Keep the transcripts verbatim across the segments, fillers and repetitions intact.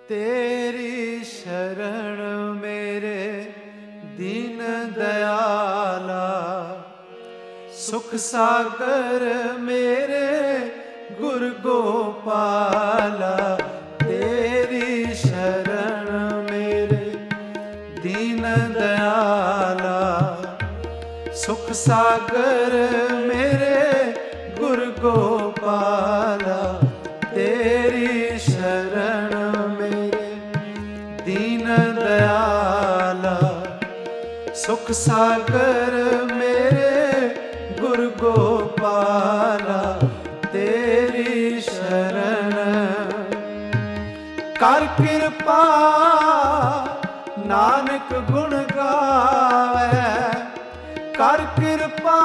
तेरी शरण मेरे दीन दयाला, सुख सागर मेरे गुर गोपाला। तेरी शरण मेरे दीन दयाला, सुख सागर मेरे गुर गोपाला। तेरी शरण मेरे दीन दयाला, सुख सागर मेरे गुर गोपाला। तेरी शरण कर कृपा नानक गुण गावे, कर कृपा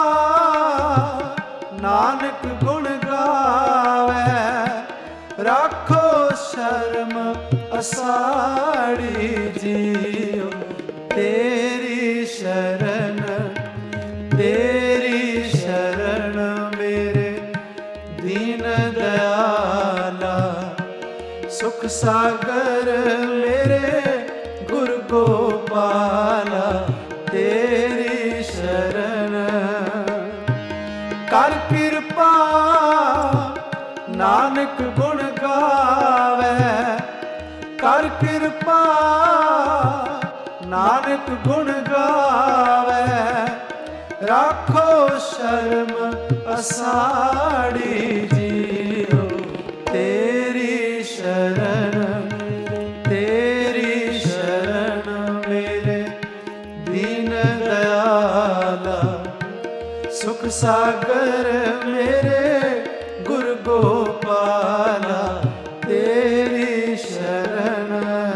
नानक गुण गावे। राखो शर्म असाड़ी जियो, तेरी शरण तेरी शरण मेरे दीन दयाला, सुख सागर मेरे गुर गोपाला। तेरी शरण कर कृपा नानक गुण गावे, कर कृपा नानक गुण गावे। राखो शर्म असाड़ी जियो, तेरी शरण तेरी शरण मेरे दीन दयाला, सुख सागर मेरे गुर गोपाला। तेरी शरण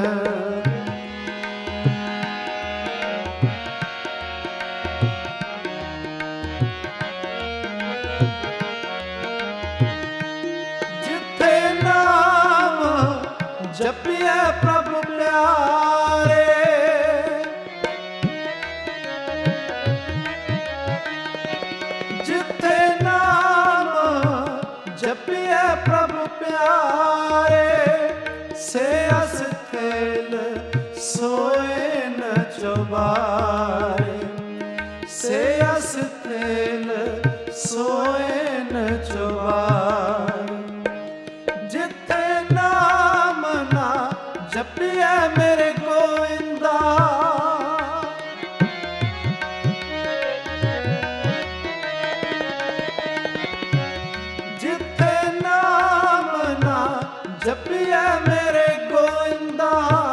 जिथे नाम जपिए प्रभु प्यारे, जिथे नाम जपिए प्रभु प्यारे। से अस्थिल सोए न चौबारे, से अस्थिल सोए न चौबारे। जिथे नाम ना जपिए मेरे गोविंदा, जिथे नाम ना जपिए मेरे गोविंदा।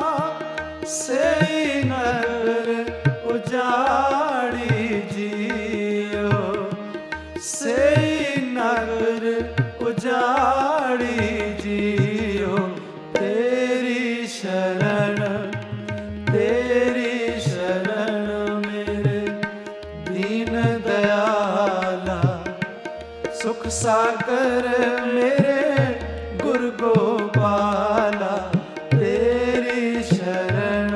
सेई नगर उजाड़ी जियो, सेई नगर उजाड़ी जियो। तेरी शरण तेरी शरण मेरे दीन दयाला, सुख सागर मेरे गुर गोपाला। तेरी शरण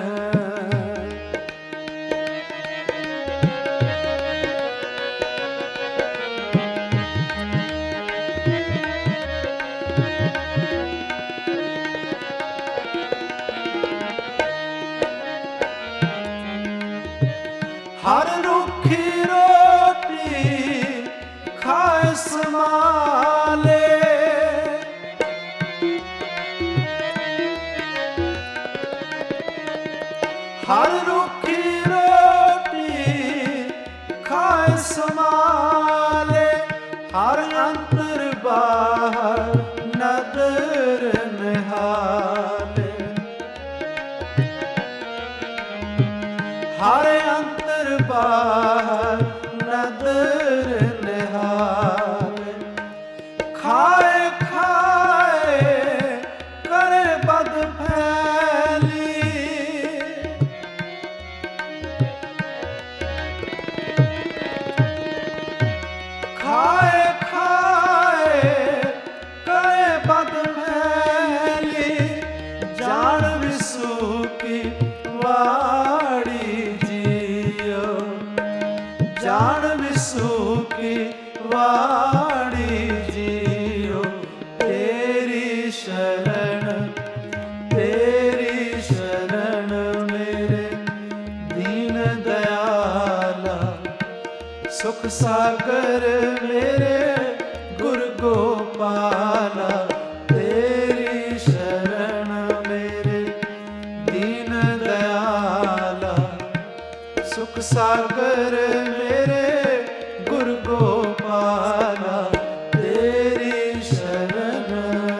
हर रूखी रोटी खाए समाले, हर रूखी रोटी खाए समाले। हर अंतर बाहर नदर निहाले, हर अंतर बाहर नदर निहाले। खाए खाए करे बद फैली, ਸਾਗਰ ਮੇਰੇ ਗੁਰ ਗੋਪਾਲਾ, ਤੇਰੀ ਸ਼ਰਨ ਮੇਰੇ ਦੀਨ ਦਇਆਲਾ। ਸੁਖ ਸਾਗਰ ਮੇਰੇ ਗੁਰ ਗੋਪਾਲਾ, ਤੇਰੀ ਸ਼ਰਨ।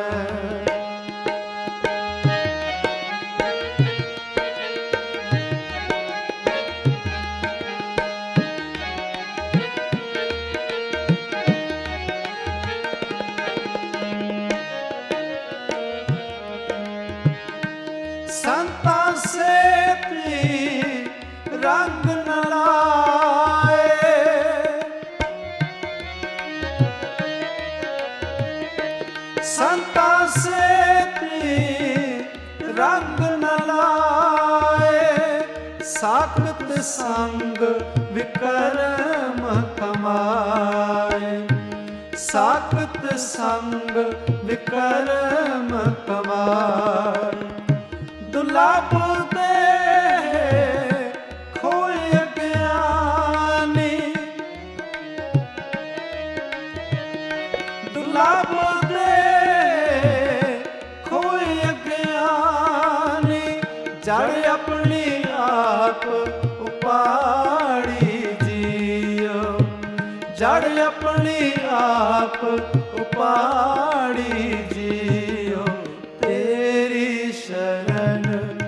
ਸੰਤਾਂ ਸੇ ਪੀ ਰੰਗ ਨ ਲਾਏ, ਸੰਤਾਂ ਸੇ ਪੀ ਰੰਗ ਨ ਲਾਏ। ਸਾਖਤ ਸੰਗ ਵਿਕਰਮ ਕਮਾਏ, ਸਾਖਤ ਸੰਗ ਵਿਕਰਮ ਕਮਾਏ। ਦੁਰਲਭ ਦੇ ਖੋਏ ਗਿਆਨੀ, ਦੁਰਲਭ ਦੇ ਖੋਏ ਗਿਆਨੀ। ਜੜ ਆਪਣੀ ਆਪ ਉਪਾੜੀ ਜੀਓ, ਜੜ ਆਪਣੀ ਆਪ ਉਪਾੜੀ ਜੀਓ। ਤੇਰੀ ਸ਼ਰਨ,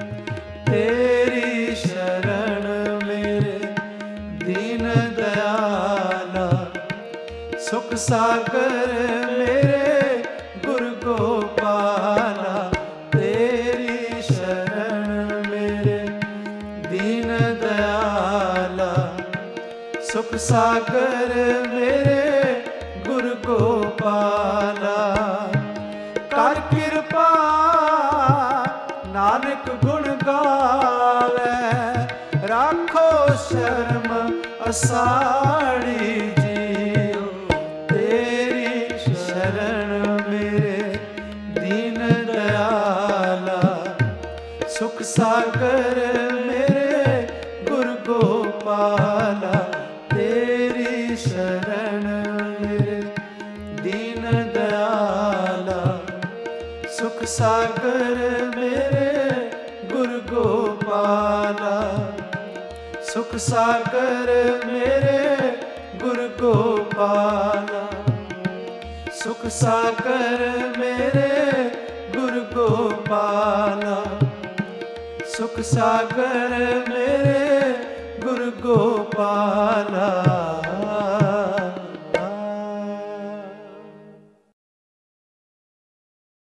ਤੇਰੀ ਸ਼ਰਨ ਮੇਰੇ ਦੀਨ ਦਇਆਲਾ। ਸੁਖ ਸਾਗਰ ਮੇਰੇ ਗੁਰ ਗੋਪਾਲਾ, ਤੇਰੀ ਸ਼ਰਨ ਮੇਰੇ ਦੀਨ ਦਇਆਲਾ। ਸੁਖ ਸਾਗਰ ਮੇਰੇ ਗੁਰ ਗੋਪਾਲਾ। ਕਰ ਕਿਰਪਾ ਨਾਨਕ ਗੁਣ ਗਾਵੇ, ਰਾਖੋ ਸ਼ਰਮ ਅਸਾੜੀ ਜੀਓ। ਤੇਰੀ ਸ਼ਰਨ ਮੇਰੇ ਦੀਨ ਦਇਆਲਾ। ਸੁਖ ਸਾਗਰ ਮੇਰੇ ਗੁਰ ਗੋਪਾਲਾ, ਤੇਰੀ ਸ਼ਰਨ ਮੇਰੇ ਦੀਨ ਦਇਆਲਾ। ਸੁਖ ਸਾਗਰ ਮੇਰੇ ਗੁਰ ਗੋਪਾਲਾ, ਸੁਖ ਸਾਗਰ ਮੇਰੇ ਗੁਰ ਗੋਪਾਲਾ। ਸੁਖ ਸਾਗਰ ਮੇਰੇ ਗੁਰ ਗੋਪਾਲਾ, ਸੁਖ ਸਾਗਰ ਮੇਰੇ ਗੁਰ ਗੋਪਾਲਾ।